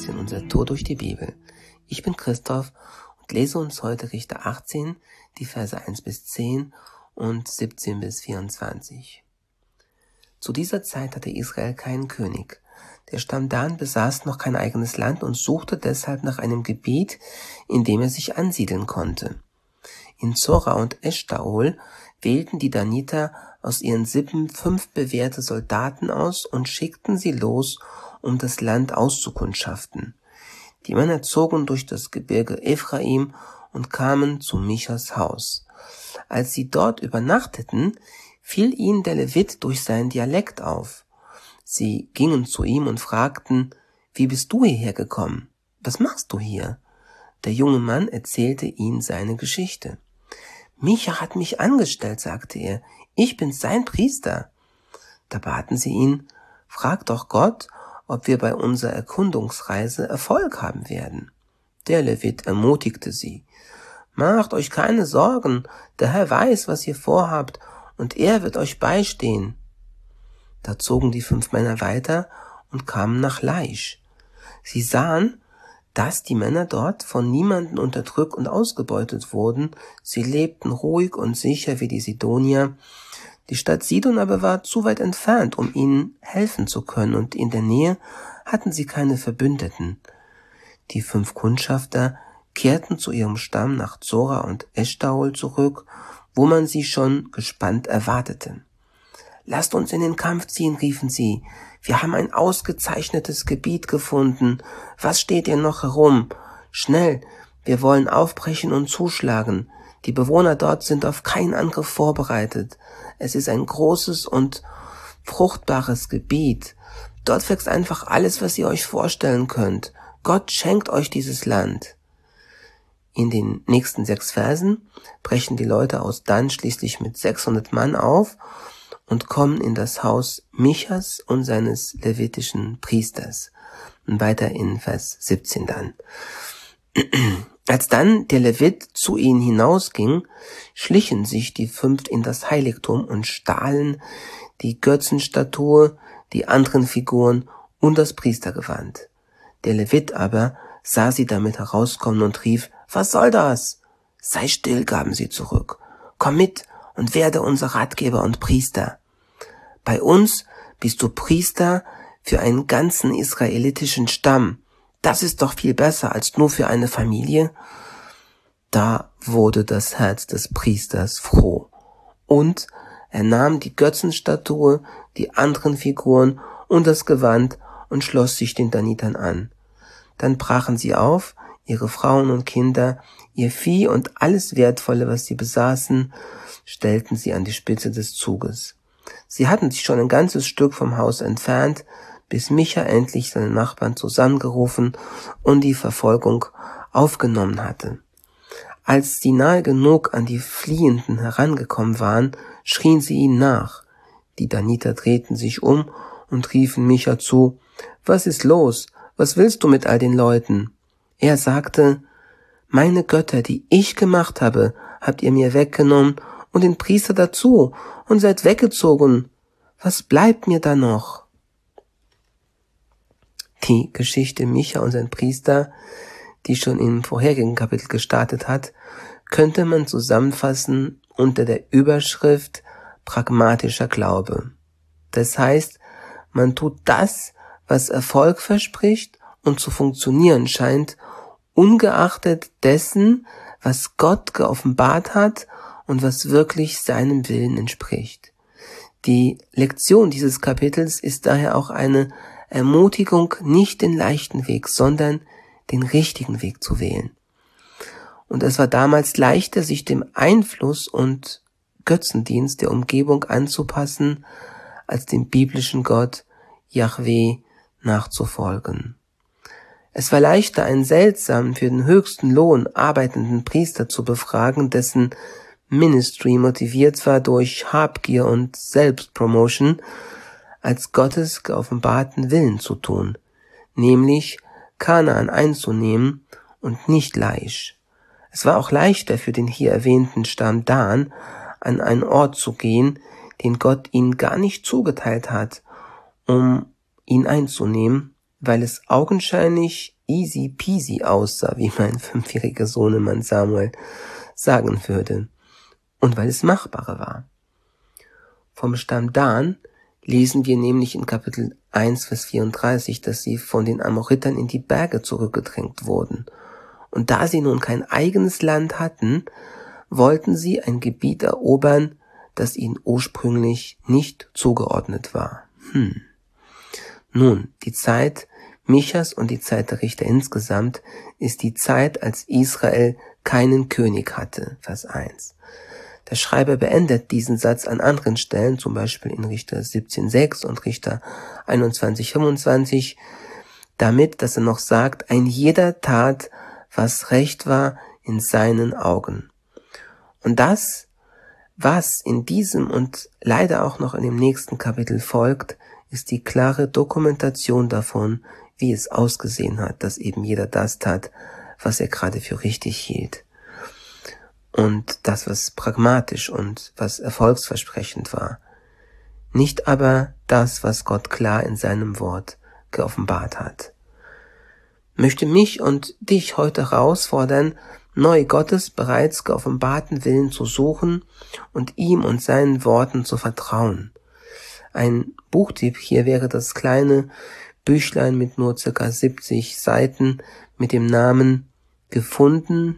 in unserer Tour durch die Bibel. Ich bin Christoph und lese uns heute Richter 18, die Verse 1 bis 10 und 17 bis 24. Zu dieser Zeit hatte Israel keinen König. Der Stamm Dan besaß noch kein eigenes Land und suchte deshalb nach einem Gebiet, in dem er sich ansiedeln konnte. In Zora und Eshtaol wählten die Daniter aus ihren Sippen 5 bewährte Soldaten aus und schickten sie los, um das Land auszukundschaften. Die Männer zogen durch das Gebirge Ephraim und kamen zu Michas Haus. Als sie dort übernachteten, fiel ihnen der Levit durch seinen Dialekt auf. Sie gingen zu ihm und fragten: »Wie bist du hierher gekommen? Was machst du hier?« Der junge Mann erzählte ihnen seine Geschichte. »Micha hat mich angestellt«, sagte er. »Ich bin sein Priester.« Da baten sie ihn: »Frag doch Gott, ob wir bei unserer Erkundungsreise Erfolg haben werden.« Der Levit ermutigte sie: »Macht euch keine Sorgen, der Herr weiß, was ihr vorhabt, und er wird euch beistehen.« Da zogen die 5 Männer weiter und kamen nach Laisch. Sie sahen, dass die Männer dort von niemanden unterdrückt und ausgebeutet wurden. Sie lebten ruhig und sicher wie die Sidonier. Die Stadt Sidon aber war zu weit entfernt, um ihnen helfen zu können, und in der Nähe hatten sie keine Verbündeten. Die 5 Kundschafter kehrten zu ihrem Stamm nach Zora und Eshtaol zurück, wo man sie schon gespannt erwartete. »Lasst uns in den Kampf ziehen«, riefen sie. »Wir haben ein ausgezeichnetes Gebiet gefunden. Was steht ihr noch herum? Schnell, wir wollen aufbrechen und zuschlagen. Die Bewohner dort sind auf keinen Angriff vorbereitet. Es ist ein großes und fruchtbares Gebiet. Dort wächst einfach alles, was ihr euch vorstellen könnt. Gott schenkt euch dieses Land.« In den nächsten 6 Versen brechen die Leute aus Dan schließlich mit 600 Mann auf und kommen in das Haus Michas und seines levitischen Priesters. Und weiter in Vers 17 dann. Als dann der Levit zu ihnen hinausging, schlichen sich die 5 in das Heiligtum und stahlen die Götzenstatue, die anderen Figuren und das Priestergewand. Der Levit aber sah sie damit herauskommen und rief: »Was soll das?« »Sei still«, gaben sie zurück. »Komm mit und werde unser Ratgeber und Priester. Bei uns bist du Priester für einen ganzen israelitischen Stamm. Das ist doch viel besser als nur für eine Familie.« Da wurde das Herz des Priesters froh. Und er nahm die Götzenstatue, die anderen Figuren und das Gewand und schloss sich den Danitern an. Dann brachen sie auf, ihre Frauen und Kinder, ihr Vieh und alles Wertvolle, was sie besaßen, stellten sie an die Spitze des Zuges. Sie hatten sich schon ein ganzes Stück vom Haus entfernt, bis Micha endlich seine Nachbarn zusammengerufen und die Verfolgung aufgenommen hatte. Als sie nahe genug an die Fliehenden herangekommen waren, schrien sie ihnen nach. Die Daniter drehten sich um und riefen Micha zu: »Was ist los? Was willst du mit all den Leuten?« Er sagte: »Meine Götter, die ich gemacht habe, habt ihr mir weggenommen und den Priester dazu und seid weggezogen. Was bleibt mir da noch?« Die Geschichte Micha und sein Priester, die schon im vorherigen Kapitel gestartet hat, könnte man zusammenfassen unter der Überschrift pragmatischer Glaube. Das heißt, man tut das, was Erfolg verspricht und zu funktionieren scheint, ungeachtet dessen, was Gott geoffenbart hat und was wirklich seinem Willen entspricht. Die Lektion dieses Kapitels ist daher auch eine Ermutigung, nicht den leichten Weg, sondern den richtigen Weg zu wählen. Und es war damals leichter, sich dem Einfluss und Götzendienst der Umgebung anzupassen, als dem biblischen Gott Jahwe nachzufolgen. Es war leichter, einen seltsamen, für den höchsten Lohn arbeitenden Priester zu befragen, dessen Ministry motiviert war durch Habgier und Selbstpromotion, als Gottes geoffenbarten Willen zu tun, nämlich Kanaan einzunehmen und nicht Laisch. Es war auch leichter für den hier erwähnten Stamm Dan, an einen Ort zu gehen, den Gott ihnen gar nicht zugeteilt hat, um ihn einzunehmen, weil es augenscheinlich easy peasy aussah, wie mein 5-jähriger Sohnemann Samuel sagen würde, und weil es machbarer war. Vom Stamm Dan lesen wir nämlich in Kapitel 1, Vers 34, dass sie von den Amoritern in die Berge zurückgedrängt wurden. Und da sie nun kein eigenes Land hatten, wollten sie ein Gebiet erobern, das ihnen ursprünglich nicht zugeordnet war. Nun, die Zeit Michas und die Zeit der Richter insgesamt ist die Zeit, als Israel keinen König hatte, Vers 1. Der Schreiber beendet diesen Satz an anderen Stellen, zum Beispiel in Richter 17,6 und Richter 21,25, damit, dass er noch sagt, ein jeder tat, was recht war in seinen Augen. Und das, was in diesem und leider auch noch in dem nächsten Kapitel folgt, ist die klare Dokumentation davon, wie es ausgesehen hat, dass eben jeder das tat, was er gerade für richtig hielt. Und das, was pragmatisch und was erfolgsversprechend war. Nicht aber das, was Gott klar in seinem Wort geoffenbart hat. Möchte mich und dich heute herausfordern, neu Gottes bereits geoffenbarten Willen zu suchen und ihm und seinen Worten zu vertrauen. Ein Buchtipp hier wäre das kleine Büchlein mit nur ca. 70 Seiten mit dem Namen Gefunden,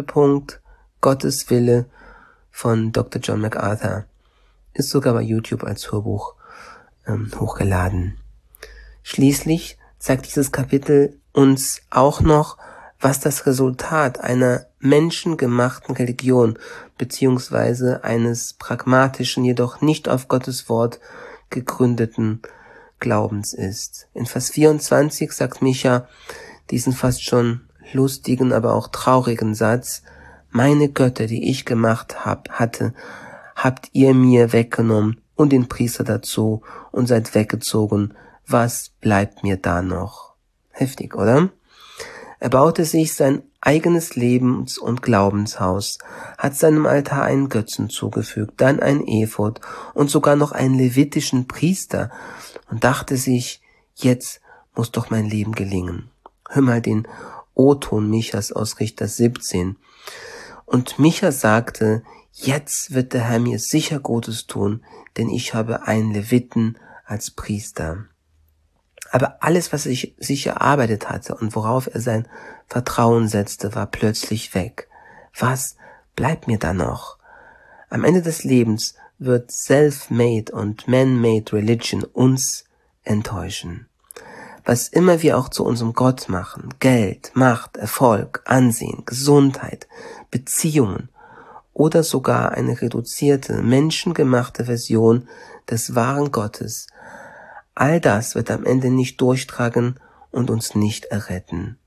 Gottes Wille von Dr. John MacArthur. Ist sogar bei YouTube als Hörbuch hochgeladen. Schließlich zeigt dieses Kapitel uns auch noch, was das Resultat einer menschengemachten Religion beziehungsweise eines pragmatischen, jedoch nicht auf Gottes Wort gegründeten Glaubens ist. In Vers 24 sagt Micha diesen fast schon lustigen, aber auch traurigen Satz: Meine Götter, die ich gemacht hatte, habt ihr mir weggenommen und den Priester dazu und seid weggezogen. Was bleibt mir da noch? Heftig, oder? Er baute sich sein eigenes Lebens- und Glaubenshaus, hat seinem Altar einen Götzen zugefügt, dann ein Ephod und sogar noch einen levitischen Priester und dachte sich, jetzt muss doch mein Leben gelingen. Hör mal den O-Ton Michas aus Richter 17. Und Micha sagte, jetzt wird der Herr mir sicher Gutes tun, denn ich habe einen Leviten als Priester. Aber alles, was er sich erarbeitet hatte und worauf er sein Vertrauen setzte, war plötzlich weg. Was bleibt mir da noch? Am Ende des Lebens wird self-made und man-made Religion uns enttäuschen. Was immer wir auch zu unserem Gott machen, Geld, Macht, Erfolg, Ansehen, Gesundheit, Beziehungen oder sogar eine reduzierte, menschengemachte Version des wahren Gottes, all das wird am Ende nicht durchtragen und uns nicht erretten.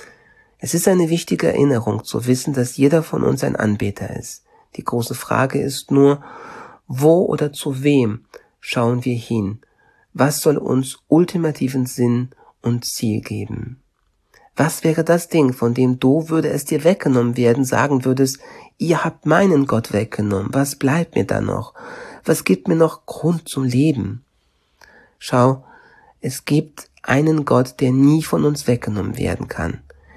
Es ist eine wichtige Erinnerung zu wissen, dass jeder von uns ein Anbeter ist. Die große Frage ist nur, wo oder zu wem schauen wir hin? Was soll uns ultimativen Sinn und Ziel geben? Was wäre das Ding, von dem du, würde es dir weggenommen werden, sagen würdest, ihr habt meinen Gott weggenommen, was bleibt mir da noch? Was gibt mir noch Grund zum Leben? Schau, es gibt einen Gott, der nie von uns weggenommen werden kann.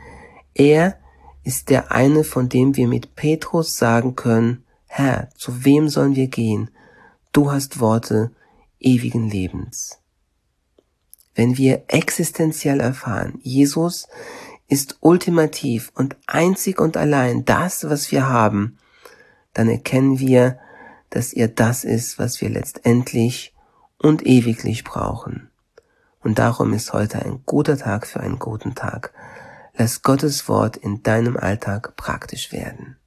Er ist der eine, von dem wir mit Petrus sagen können, Herr, zu wem sollen wir gehen? Du hast Worte ewigen Lebens. Wenn wir existenziell erfahren, Jesus ist ultimativ und einzig und allein das, was wir haben, dann erkennen wir, dass er das ist, was wir letztendlich und ewiglich brauchen. Und darum ist heute ein guter Tag für einen guten Tag. Lass Gottes Wort in deinem Alltag praktisch werden.